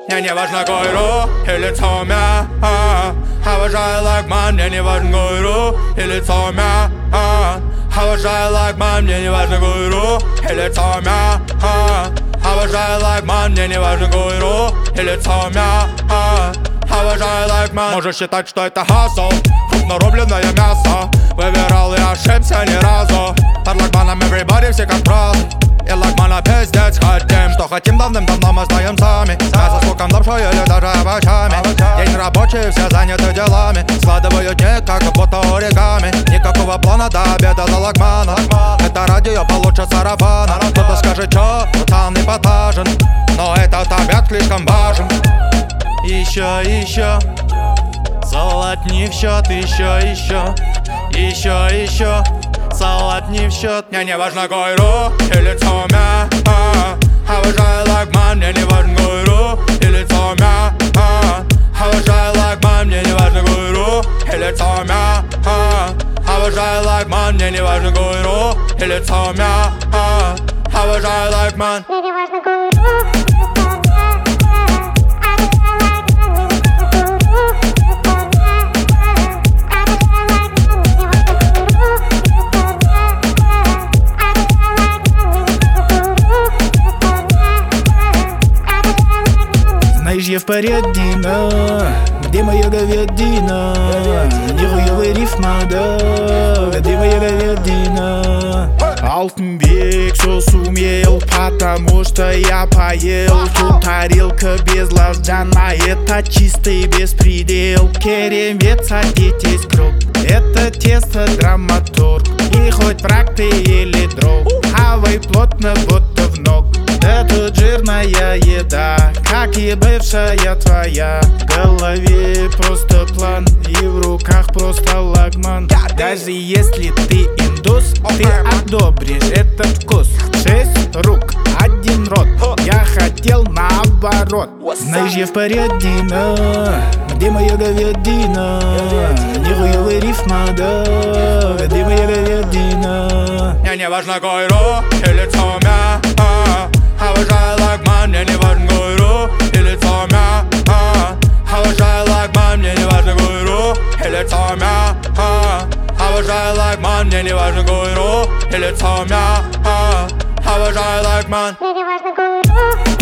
Мне не важно гойру и лицо мя. Обожаю лагман, мне не важно гойру и лицо мя. Обожаю лагман, мне не важно гойру и лицо мя. Обожаю лагман, мне не важно гойру и лицо мя. Обожаю лагман. Можешь считать, что это хасл, крупнорубленное мясо. Выбирал и ошибся ни разу. Под лагманом everybody все как правы. И лагмана пиздец хотим. Что хотим давным-давно мы знаем сами. Мясо с луком, лапшой или даже овощами. День рабочий, все заняты делами. Складывают дни, как будто оригами. Никакого плана до обеда до лагмана. Это радио получше сарафана. Кто-то скажет, чё, там эпатажен. Но этот обед слишком важен. Еще салат не в счет, еще салат не в счет. Мне не важно гойру и лицо мя. Обожаю лагман, мне не важно гойру и лицо мя. Обожаю лагман, мне не важно гойру и лицо мя. Обожаю лагман, мне не важно гойру и лицо мя. Обожаю лагман. Мне не важно гойру. Знаешь, я в порядина, где моя говядина? Нихуевый рифма, да, где моя говядина? Алтынбек все сумел, потому что я поел. Тут тарелка без лождана, это чистый беспредел. Керемет, садитесь круг, это тесто драматург. И хоть враг ты или друг, хавай плотно, будто в ног. Да тут жирная еда, как и бывшая твоя. В голове просто план, и в руках просто лагман. Даже если ты индус, ты одобришь этот вкус. 6 рук, 1 рот, я хотел наоборот. Знаешь, я в порядина, где моя говядина? Нихуевый рифма, да, где моя говядина? Мне не важно гойру и лицо мя. Обожаю лагман, мне не важно гойру и лицо мя. Обожаю лагман, мне не важно гойру и лицо мя. Обожаю лагман, мне не важно гойру и лицо мя. Обожаю лагман. Мне не важно гойру.